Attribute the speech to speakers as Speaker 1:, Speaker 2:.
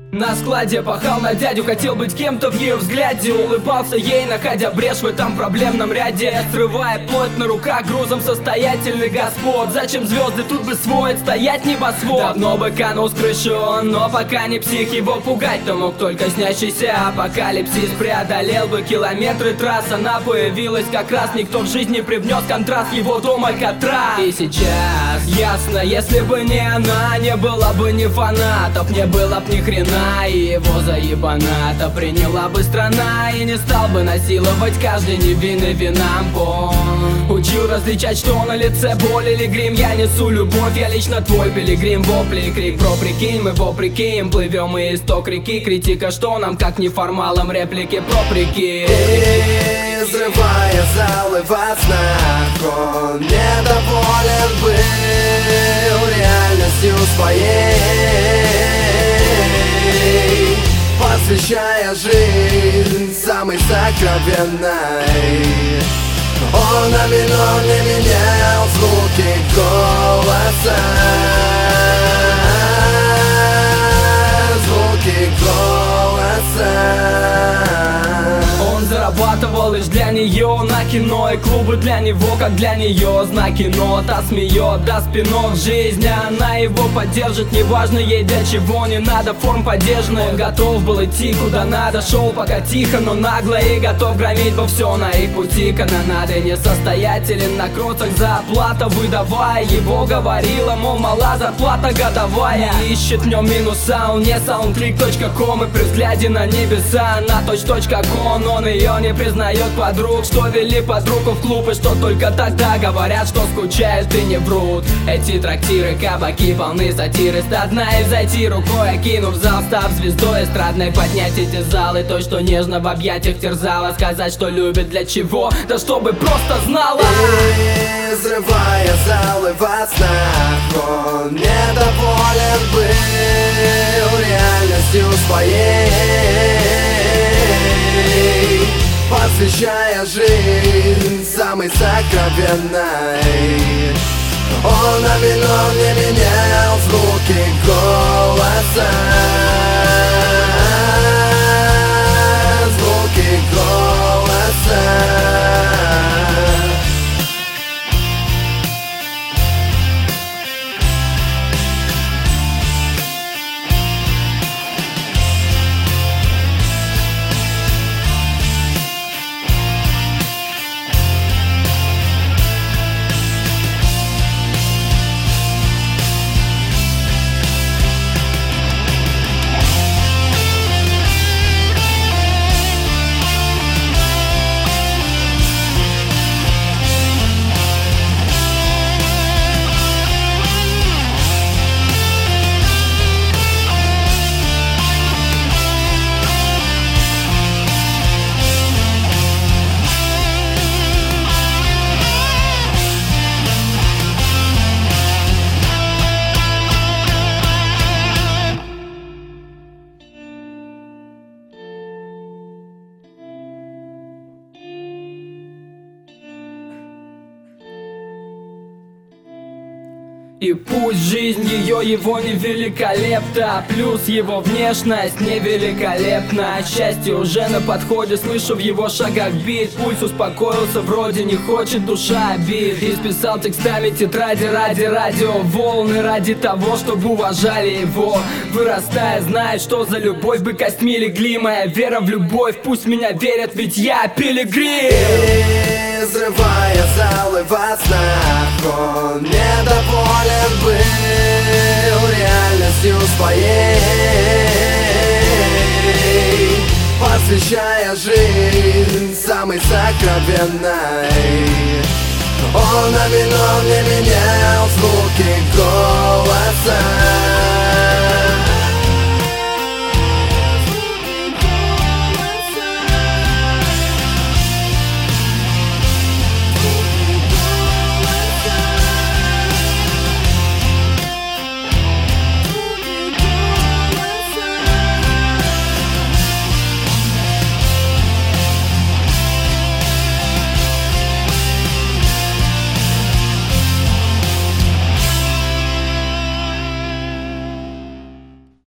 Speaker 1: На складе пахал на дядю, хотел быть кем-то в ее взгляде. Улыбался ей, находя брешь в этом проблемном ряде. Срывая плоть на руках грузом состоятельный господ. Зачем звезды, тут бы свой отстоять небосвод. Давно бы канул с крыши он, но пока не псих, его пугать то мог только снящийся апокалипсис. Преодолел бы километры трасс, она появилась как раз. Никто в жизни привнес контраст, его дом Алькатрас. И сейчас ясно, если бы не она, не было бы ни фанатов, не было б ни хрена. И его заебаната приняла бы страна, и не стал бы насиловать каждый невинный винампон. Учу различать, что на лице боль или грим. Я несу любовь, я лично твой пилигрим. Вопли и крик про прикинь, мы вопреки им плывем и исток реки. Критика, что нам как неформалам реплики про прикинь.
Speaker 2: И взрывая залы во снах, он недоволен был реальностью своей, посвящая жизнь самой сокровенной. Он на минут не менял звуки голоса, звуки голоса.
Speaker 1: Он зарабатывал лишь для нее на кино, и клубы для него, как для нее знаки. Но та смеет до спинок жизнь, а она его поддержит. Неважно ей для чего, не надо форм поддержанных. Он готов был идти куда надо, шел пока тихо, но нагло. И готов громить во все на их пути канонады. Несостоятелен на кроссах за оплата, выдавая его. Говорила, мол, мала зарплата годовая. Не ищет в нем минуса, он не soundclick.com. И при взгляде на небеса она точь-точь как он ее не признает подруг, что вели под руку в клуб, и что только тогда говорят, что скучают и не врут. Эти трактиры, кабаки полны сатиры. Стадна и взойти рукой, окинув зал, став звездой эстрадной. Поднять эти залы, той, что нежно в объятиях терзала. Сказать, что любит для чего, да чтобы просто знала.
Speaker 2: И взрывая залы во снах, он недоволен был реальностью своей, посвящая жизнь самой сокровенной. Он на минут не менял звуки голоса, звуки голоса.
Speaker 1: И пусть жизнь ее его не великолепна, плюс его внешность невеликолепна. Счастье уже на подходе, слышу в его шагах бит. Пульс успокоился, вроде не хочет душа обид. И списал текстами тетради ради радиоволны, ради того, чтобы уважали его. Вырастая, знает, что за любовь бы костьми легли. Моя вера в любовь, пусть меня верят, ведь я пилигрим.
Speaker 2: И взрывая залы во снах, он недоволен был реальностью своей, посвящая жизнь самой сокровенной. Он на минут не менял звуки голоса,